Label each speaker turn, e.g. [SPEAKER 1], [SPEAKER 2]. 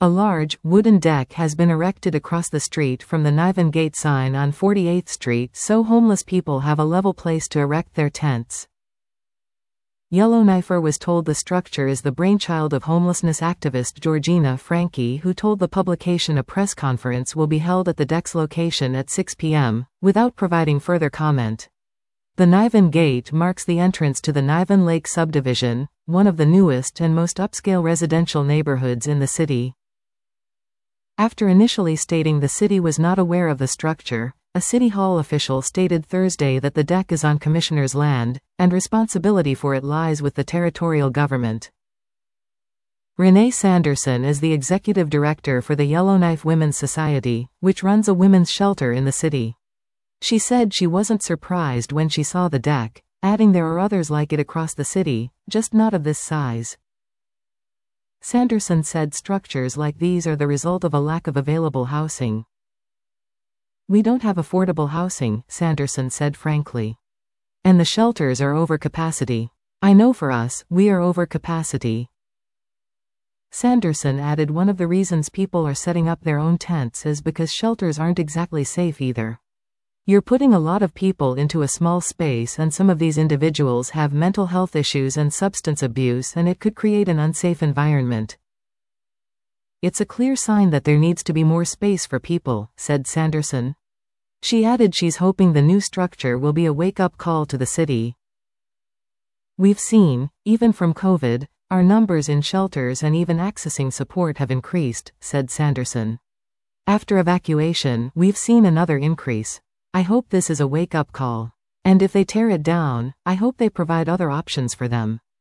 [SPEAKER 1] A large, wooden deck has been erected across the street from the Niven Gate sign on 48th Street so homeless people have a level place to erect their tents. Yellowknifer was told the structure is the brainchild of homelessness activist Georgina Franke, who told the publication a press conference will be held at the deck's location at 6 p.m., without providing further comment. The Niven Gate marks the entrance to the Niven Lake subdivision, one of the newest and most upscale residential neighborhoods in the city. After initially stating the city was not aware of the structure, a City Hall official stated Thursday that the deck is on Commissioner's land, and responsibility for it lies with the territorial government. Renee Sanderson is the executive director for the Yellowknife Women's Society, which runs a women's shelter in the city. She said she wasn't surprised when she saw the deck, adding there are others like it across the city, just not of this size. Sanderson said structures like these are the result of a lack of available housing. "We don't have affordable housing," Sanderson said frankly. "And the shelters are over capacity. I know for us, we are over capacity." Sanderson added one of the reasons people are setting up their own tents is because shelters aren't exactly safe either. You're putting a lot of people into a small space, and some of these individuals have mental health issues and substance abuse, and it could create an unsafe environment. "It's a clear sign that there needs to be more space for people," said Sanderson. She added she's hoping the new structure will be a wake-up call to the city. "We've seen, even from COVID, our numbers in shelters and even accessing support have increased," said Sanderson. "After evacuation, we've seen another increase. I hope this is a wake-up call. And if they tear it down, I hope they provide other options for them."